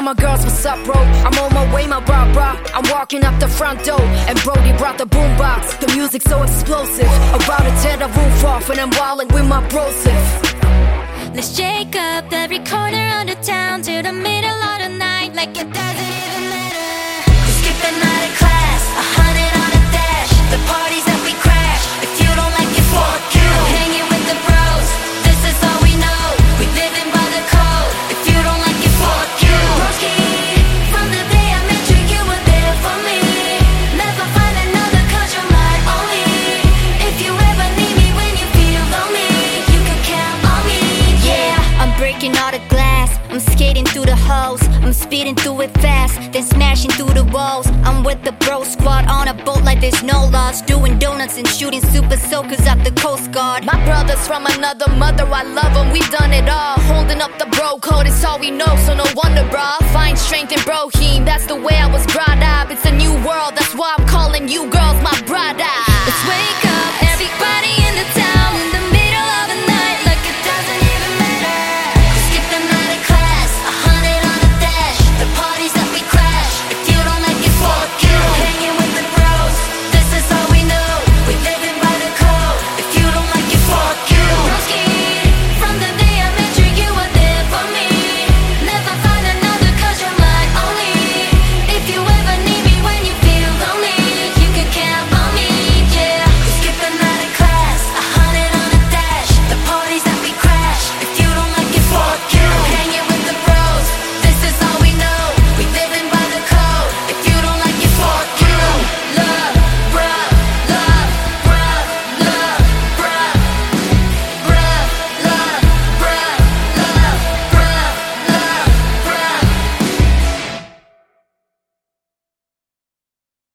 Tell my girls what's up, bro. I'm on my way, my bra. I'm walking up the front door, and Brody brought the boombox. The music's so explosive, about to tear the roof off, and I'm wildin' with my brosif. Let's shake up every corner of the town to the middle of the night, like it doesn't even matter. We're skipping out of class, 100 on a dash. The parties that we crash. If you don't like it, fuck you. Hanging with the bros, this is all we know. We living by the code. If you don't like it, fuck you. Broski, from the day I met you, you were there for me. Never find another 'cause you're my only. If you ever need me when you feel lonely, you can count on me. Yeah, I'm breaking all the glass. I'm skating through the holes. I'm speeding through it fast, then smashing through the walls. I'm with the bro squad on a boat like there's no loss, doing donuts and shooting super soakers out the Coast Guard. My brother's from another mother, I love him, we've done it all. Holding up the bro code, it's all we know, so no wonder, brah. Find strength in brohim, that's the way I was brought up. It's a new world, that's why I'm calling you girls my brother.